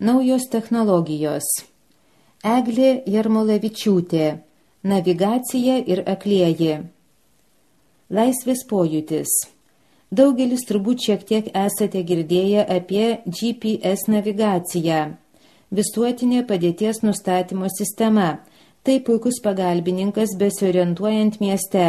Naujos technologijos. Eglė Jarmolavičiūtė. Navigacija ir aklieji. Laisvės pojūtis. Daugelis turbūt šiek tiek esate girdėję apie GPS navigaciją. Visuotinė padėties nustatymo sistema. Tai puikus pagalbininkas besiorientuojant mieste.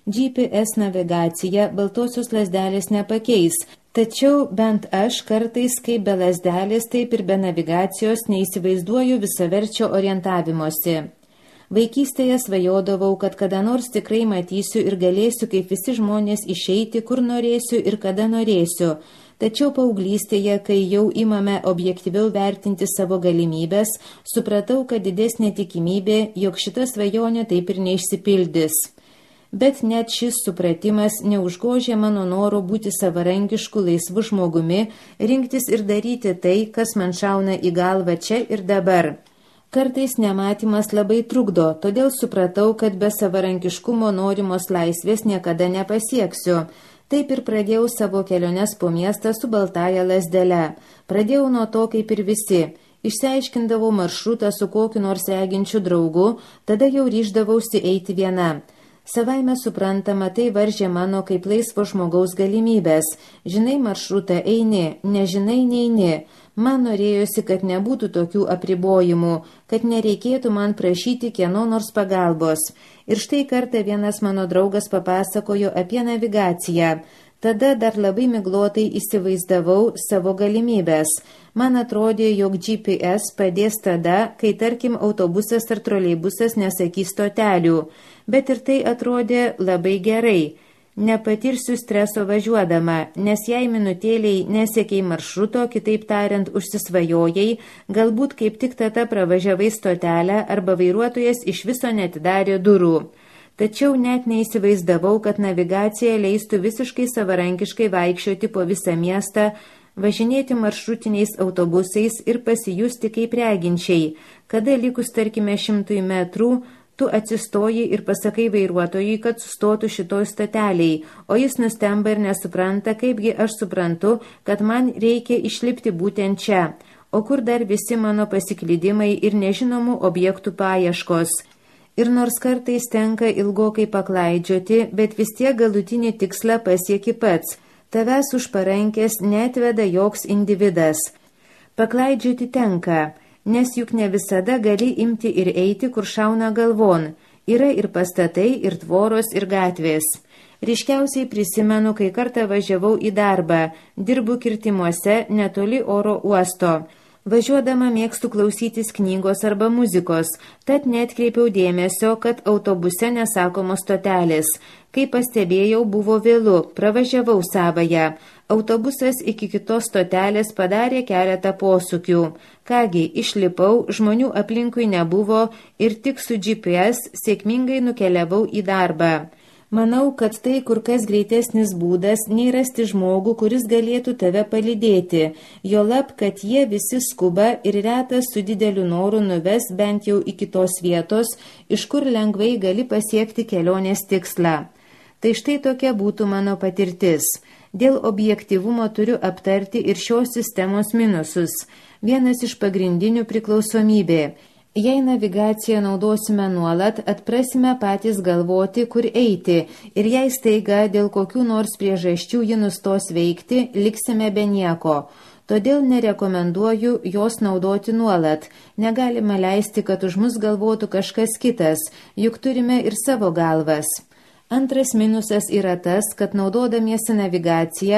GPS navigacija baltosios lazdelės nepakeis, tačiau bent aš kartais kaip be lazdelės, taip ir be navigacijos neįsivaizduoju visaverčio orientavimosi. Vaikystėje svajodavau, kad kada nors tikrai matysiu ir galėsiu kaip visi žmonės išeiti, kur norėsiu ir kada norėsiu. Tačiau paauglystėje, kai jau imame objektyviau vertinti savo galimybės, supratau, kad didesnė tikimybė, jog šita svajonė taip ir neišsipildys. Bet net šis supratimas neužgožė mano noro būti savarankišku laisvu žmogumi, rinktis ir daryti tai, kas man šauna į galvą čia ir dabar. Kartais nematymas labai trukdo, todėl supratau, kad be savarankiškumo norimos laisvės niekada nepasieksiu. Taip ir pradėjau savo keliones po miestą su baltąja lazdele. Pradėjau nuo to kaip ir visi. Išsiaiškindavau maršrutą su kokiu nors reginčiu draugu, tada jau ryždavausi eiti viena. Savaime suprantama, tai varžė mano kaip laisvo žmogaus galimybės. Žinai maršrutą eini, nežinai neini. Man norėjosi, kad nebūtų tokių apribojimų, kad nereikėtų man prašyti kieno nors pagalbos. Ir štai kartą vienas mano draugas papasakojo apie navigaciją. Tada dar labai miglotai įsivaizdavau savo galimybės. Man atrodė, jog GPS padės tada, kai tarkim autobusas ar troleibusas nesakys stotelių. Bet ir tai atrodė labai gerai. Nepatirsiu streso važiuodama, nes jei minutėliai nesiekiai maršruto, kitaip tariant, užsisvajojai, galbūt kaip tik tada pravažiavai stotelę arba vairuotojas iš viso neatidarė durų. Tačiau net neįsivaizdavau, kad navigacija leistų visiškai savarankiškai vaikščioti po visą miestą, važinėti maršrutiniais autobusais ir pasijusti kaip reginčiai, kada likus tarkime 100 metrų, tu atsistoji ir pasakai vairuotojui, kad sustotų šitoj stoteliai, o jis nustemba ir nesupranta, kaipgi aš suprantu, kad man reikia išlipti būtent čia, o kur dar visi mano pasiklydimai ir nežinomų objektų paieškos. Ir nors kartais tenka ilgokai paklaidžioti, bet vis tiek galutinį tikslą pasieki pats. Tavęs už parankės neatveda joks individas. Paklaidžioti tenka, nes juk ne visada gali imti ir eiti, kur šauna galvon. Yra ir pastatai, ir tvoros, ir gatvės. Ryškiausiai prisimenu, kai kartą važiavau į darbą, dirbu kirtimuose netoli oro uosto. Važiuodama mėgstu klausytis knygos arba muzikos, tad neatkreipiau dėmesio, kad autobuse nesakomos stotelės. Kai pastebėjau, buvo vėlu, pravažiavau savąją. Autobusas iki kitos stotelės padarė keletą posūkių. Kągi, išlipau, žmonių aplinkui nebuvo ir tik su GPS sėkmingai nukeliavau į darbą. Manau, kad tai kur kas greitesnis būdas nei rasti žmogų, kuris galėtų tave palydėti, juolab, kad jie visi skuba ir retas su dideliu noru nuves bent jau iki tos vietos, iš kur lengvai gali pasiekti kelionės tikslą. Tai štai tokia būtų mano patirtis. Dėl objektyvumo turiu aptarti ir šios sistemos minusus. Vienas iš pagrindinių priklausomybė. Jei navigaciją naudosime nuolat, atprasime patys galvoti, kur eiti, ir jei staiga dėl kokių nors priežasčių ji nustos veikti, liksime be nieko. Todėl nerekomenduoju jos naudoti nuolat. Negalime leisti, kad už mus galvotų kažkas kitas, juk turime ir savo galvas. Antras minusas yra tas, kad naudodamiesi navigaciją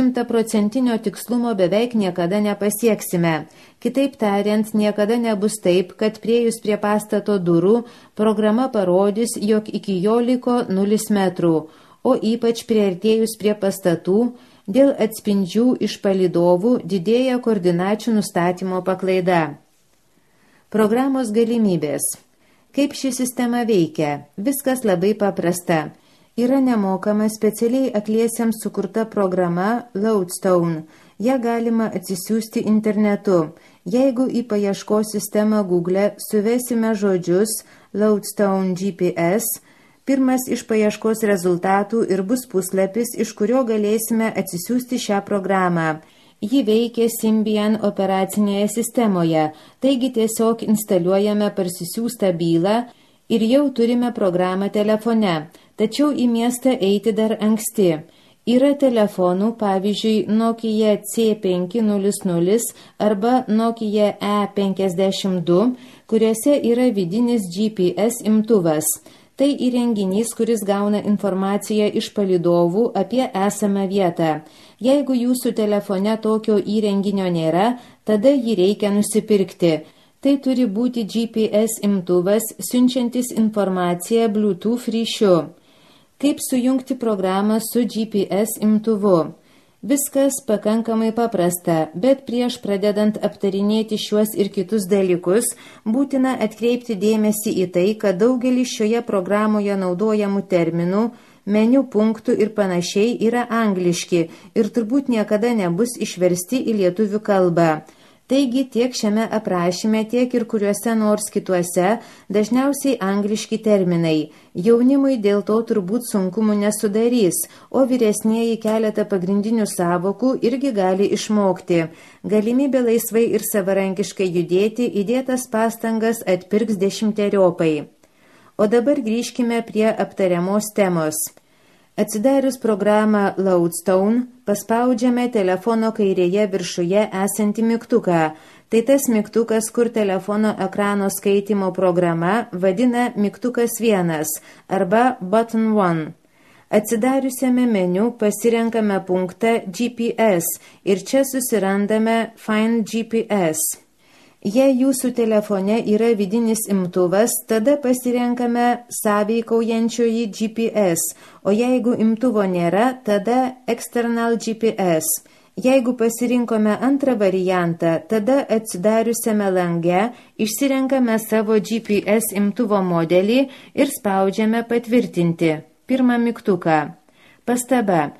100% tikslumo beveik niekada nepasieksime. Kitaip tariant, niekada nebus taip, kad priejus prie pastato durų programa parodys, jog iki jo liko 0 metrų, o ypač priartėjus prie pastatų, dėl atspindžių iš palydovų didėja koordinačių nustatymo paklaida. Programos galimybės. Kaip ši sistema veikia? Viskas labai paprasta. Yra nemokama specialiai akliesiems sukurta programa Loadstone. Ja galima atsisiųsti internetu. Jeigu į paieškos sistemą Google suvesime žodžius Loadstone GPS, pirmas iš paieškos rezultatų ir bus puslapis, iš kurio galėsime atsisiųsti šią programą. Ji veikia Symbian operacinėje sistemoje, taigi tiesiog instaliuojame parsisiųstą bylą ir jau turime programą telefone, tačiau į miestą eiti dar anksti. Yra telefonų, pavyzdžiui, Nokia C500 arba Nokia E52, kuriuose yra vidinis GPS imtuvas. Tai įrenginys, kuris gauna informaciją iš palydovų apie esamą vietą. Jeigu jūsų telefone tokio įrenginio nėra, tada jį reikia nusipirkti. Tai turi būti GPS imtuvas, siunčiantis informaciją Bluetooth ryšiu. Kaip sujungti programą su GPS imtuvu? Viskas pakankamai paprasta, bet prieš pradedant aptarinėti šiuos ir kitus dalykus, būtina atkreipti dėmesį į tai, kad daugelis šioje programoje naudojamų terminų, meniu punktų ir panašiai yra angliški ir turbūt niekada nebus išversti į lietuvių kalbą. Taigi tiek šiame aprašyme, tiek ir kuriuose nors kituose dažniausiai angliški terminai. Jaunimui dėl to turbūt sunkumų nesudarys, o vyresnieji keletą pagrindinių savokų irgi gali išmokti. Galimybė laisvai ir savarankiškai judėti įdėtas pastangas atpirks 10-eriopai. O dabar grįžkime prie aptariamos temos. Atsidarius programą Loadstone, paspaudžiame telefono kairėje viršuje esantį mygtuką. Tai tas mygtukas, kur telefono ekrano skaitimo programa vadina mygtukas 1 arba button 1. Atsidariusiame meniu pasirenkame punktą GPS ir čia susirandame Find GPS. Jei jūsų telefone yra vidinis imtuvas, tada pasirenkame sąveikaujančioji GPS, o jeigu imtuvo nėra, tada External GPS. Jeigu pasirinkome antrą variantą, tada atsidariusiame lange išsirenkame savo GPS imtuvo modelį ir spaudžiame patvirtinti. Pirmą mygtuką. Pastaba.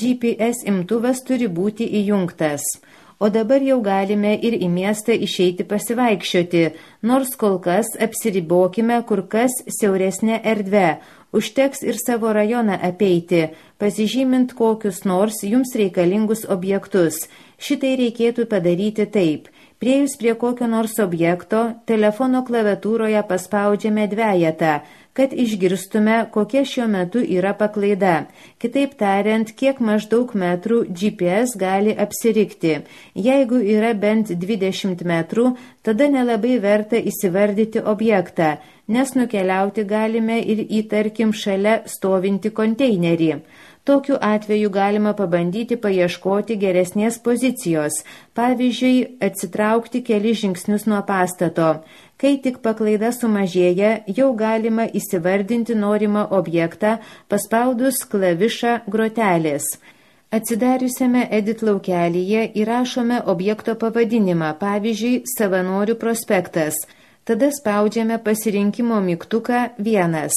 GPS imtuvas turi būti įjungtas. O dabar jau galime ir į miestą išeiti pasivaikščioti, nors kol kas apsiribokime kur kas siauresnę erdvę. Užteks ir savo rajoną apeiti, pasižymint kokius nors jums reikalingus objektus. Šitai reikėtų padaryti taip. Priejus prie kokio nors objekto, telefono klaviatūroje paspaudžiame dvejetą, kad išgirstume, kokia šiuo metu yra paklaida. Kitaip tariant, kiek maždaug metrų GPS gali apsirikti. Jeigu yra bent 20 metrų, tada nelabai verta įsivardyti objektą, nes nukeliauti galime ir į, tarkim, šalia stovinti konteinerį. Tokiu atveju galima pabandyti paieškoti geresnės pozicijos, pavyzdžiui, atsitraukti kelis žingsnius nuo pastato. Kai tik paklaida sumažėja, jau galima įsivardinti norimą objektą, paspaudus klavišą grotelės. Atsidariusiame edit laukelyje įrašome objekto pavadinimą, pavyzdžiui, Savanorių prospektas. Tada spaudžiame pasirinkimo mygtuką 1.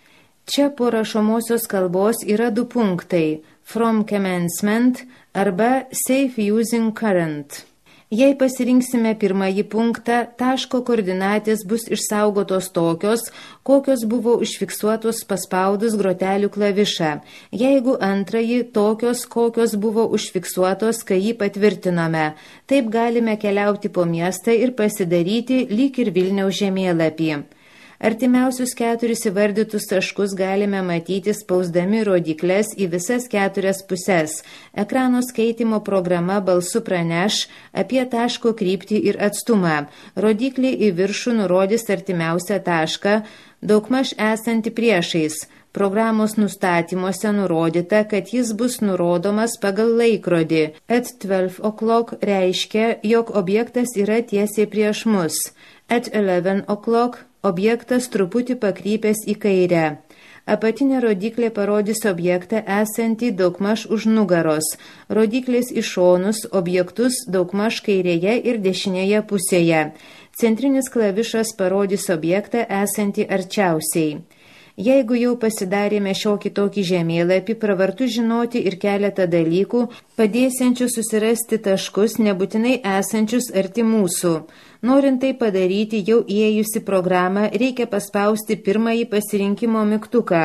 Čia po rašomosios kalbos yra 2 punktai – From Commencement arba Safe Using Current. Jei pasirinksime pirmąjį punktą, taško koordinatės bus išsaugotos tokios, kokios buvo užfiksuotos paspaudus grotelių klavišą. Jeigu antrąjį, tokios, kokios buvo užfiksuotos, kai jį patvirtinome. Taip galime keliauti po miestą ir pasidaryti lyg ir Vilniaus žemėlapį. Artimiausius 4 įvardytus taškus galime matyti spausdami rodyklės į visas 4 puses. Ekrano skaitimo programa balsu praneš apie taško kryptį ir atstumą. Rodiklį į viršų nurodys artimiausią tašką, daugmaž esantį priešais. Programos nustatymuose nurodyta, kad jis bus nurodomas pagal laikrodį. At 12 o'clock reiškia, jog objektas yra tiesiai prieš mus. At 11 o'clock objektas truputį pakrypęs į kairę. Apatinė rodiklė parodys objektą esantį daugmaž už nugaros. Rodiklės į šonus objektus daugmaž kairėje ir dešinėje pusėje. Centrinis klavišas parodys objektą esantį arčiausiai. Jeigu jau pasidarėme šiokį tokį žemėlapį, pravartu žinoti ir keletą dalykų, padėsiančių susirasti taškus, nebūtinai esančius arti mūsų. Norint tai padaryti, jau įėjusi programą, reikia paspausti pirmąjį pasirinkimo mygtuką.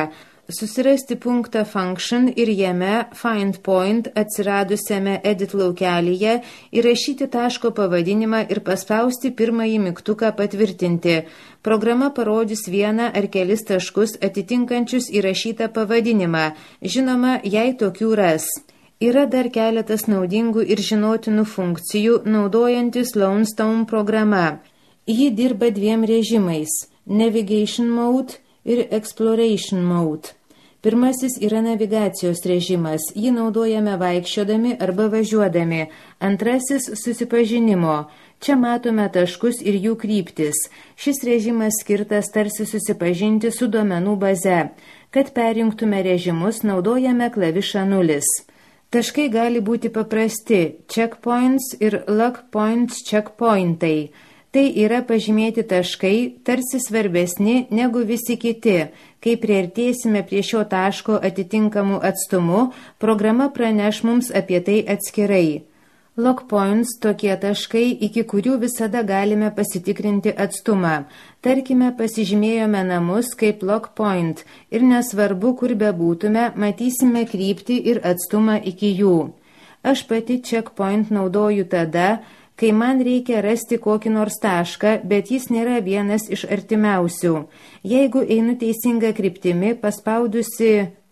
susirasti punktą Function ir jame Find Point atsiradusiame Edit laukelyje įrašyti taško pavadinimą ir paspausti pirmąjį mygtuką patvirtinti. Programa parodys vieną ar kelis taškus atitinkančius įrašytą pavadinimą. Žinoma, jei tokių ras. Yra dar keletas naudingų ir žinotinų funkcijų naudojantis Lone programa. Ji dirba dviem režimais – Navigation Mode ir Exploration Mode. Pirmasis yra navigacijos režimas, jį naudojame vaikščiodami arba važiuodami. Antrasis – susipažinimo. Čia matome taškus ir jų kryptis. Šis režimas skirtas tarsi susipažinti su duomenų baze. Kad perjungtume režimus, naudojame klavišą 0. Taškai gali būti paprasti – checkpoints ir log points checkpointai. Tai yra pažymėti taškai, tarsi svarbesni negu visi kiti. Kai priartėsime prie šio taško atitinkamų atstumų, programa praneš mums apie tai atskirai. Log points tokie taškai, iki kurių visada galime pasitikrinti atstumą. Tarkime, pasižymėjome namus kaip log point ir nesvarbu, kur bebūtume, matysime kryptį ir atstumą iki jų. Aš pati checkpoint naudoju tada, kai man reikia rasti kokį nors tašką, bet jis nėra vienas iš artimiausių. Jeigu einu teisinga kryptimi, paspaudusi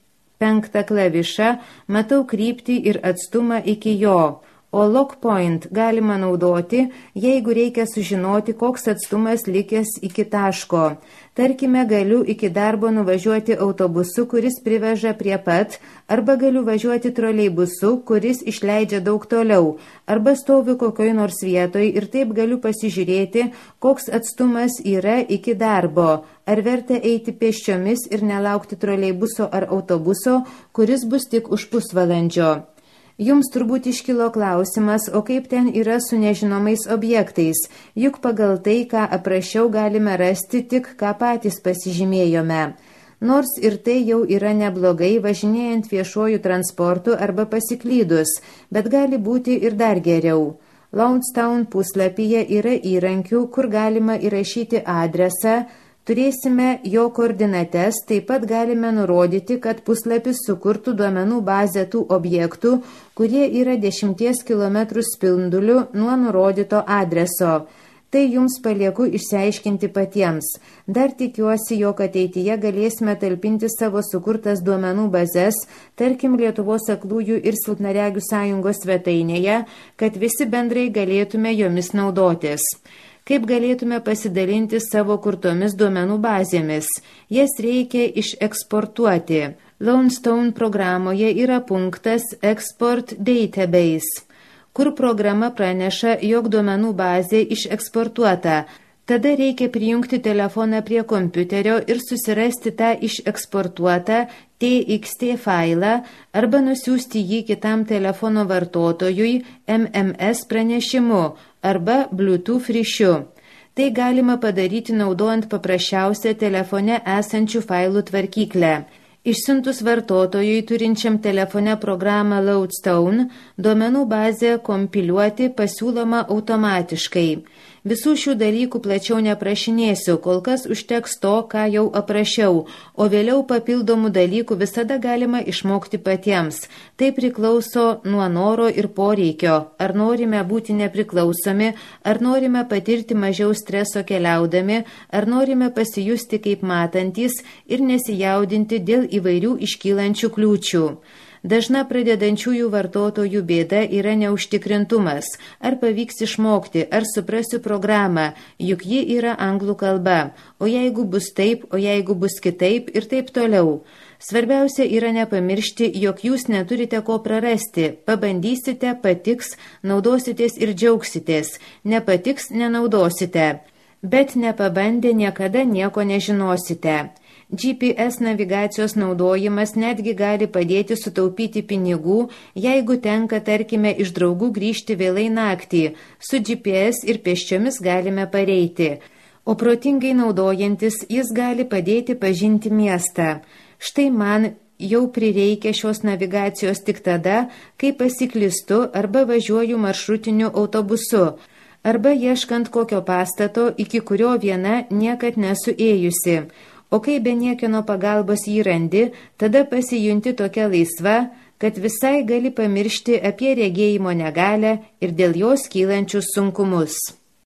5 klavišą, matau kryptį ir atstumą iki jo. O log point galima naudoti, jeigu reikia sužinoti, koks atstumas likęs iki taško. Tarkime, galiu iki darbo nuvažiuoti autobusu, kuris priveža prie pat, arba galiu važiuoti troleibusu, kuris išleidžia daug toliau, arba stoviu kokioj nors vietoj ir taip galiu pasižiūrėti, koks atstumas yra iki darbo. Ar verta eiti pėsčiomis ir nelaukti troleibuso ar autobuso, kuris bus tik už pusvalandžio. Jums turbūt iškilo klausimas, o kaip ten yra su nežinomais objektais, juk pagal tai, ką aprašiau, galime rasti tik, ką patys pasižymėjome. Nors ir tai jau yra neblogai važinėjant viešuoju transportu arba pasiklydus, bet gali būti ir dar geriau. Lone puslapyje yra įrankių, kur galima įrašyti adresą, turėsime jo koordinates, taip pat galime nurodyti, kad puslapis sukurtų duomenų bazę tų objektų, kurie yra 10 km spinduliu nuo nurodyto adreso. Tai jums palieku išsiaiškinti patiems. Dar tikiuosi, jog ateityje galėsime talpinti savo sukurtas duomenų bazes, tarkim Lietuvos aklųjų ir silpnaregių sąjungos svetainėje, kad visi bendrai galėtume jomis naudotis. Kaip galėtume pasidalinti savo kurtomis duomenų bazėmis? Jas reikia išeksportuoti. Lone programoje yra punktas Export Database, kur programa praneša, jog duomenų bazė išeksportuota. Tada reikia prijungti telefoną prie kompiuterio ir susirasti tą išeksportuotą TXT failą arba nusiųsti jį kitam telefono vartotojui MMS pranešimu arba Bluetooth ryšiu. Tai galima padaryti naudojant paprasčiausią telefone esančių failų tvarkyklę. Išsiuntus vartotojui turinčiam telefone programą Lodestone, duomenų bazę kompiliuoti pasiūloma automatiškai. Visų šių dalykų plačiau neprašinėsiu, kol kas užteks to, ką jau aprašiau, o vėliau papildomų dalykų visada galima išmokti patiems. Tai priklauso nuo noro ir poreikio, ar norime būti nepriklausomi, ar norime patirti mažiau streso keliaudami, ar norime pasijusti kaip matantys ir nesijaudinti dėl įvairių iškylančių kliūčių. Dažna pradedančiųjų vartotojų bėda yra neužtikrintumas. Ar pavyks išmokti, ar suprasiu programą, juk ji yra anglų kalba. O jeigu bus taip, o jeigu bus kitaip ir taip toliau. Svarbiausia yra nepamiršti, jog jūs neturite ko prarasti. Pabandysite, patiks, naudositės ir džiaugsitės. Nepatiks, nenaudosite. Bet nepabandę niekada nieko nežinosite. GPS navigacijos naudojimas netgi gali padėti sutaupyti pinigų, jeigu tenka, tarkime, iš draugų grįžti vėlai naktį. Su GPS ir pėsčiomis galime pareiti. O protingai naudojantis, jis gali padėti pažinti miestą. Štai man jau prireikia šios navigacijos tik tada, kai pasiklystu arba važiuoju maršrutiniu autobusu, arba ieškant kokio pastato, iki kurio viena niekad nesu ėjusi. O kai be niekieno pagalbos jį randi, tada pasijunti tokia laisva, kad visai gali pamiršti apie regėjimo negalę ir dėl jos kylančius sunkumus.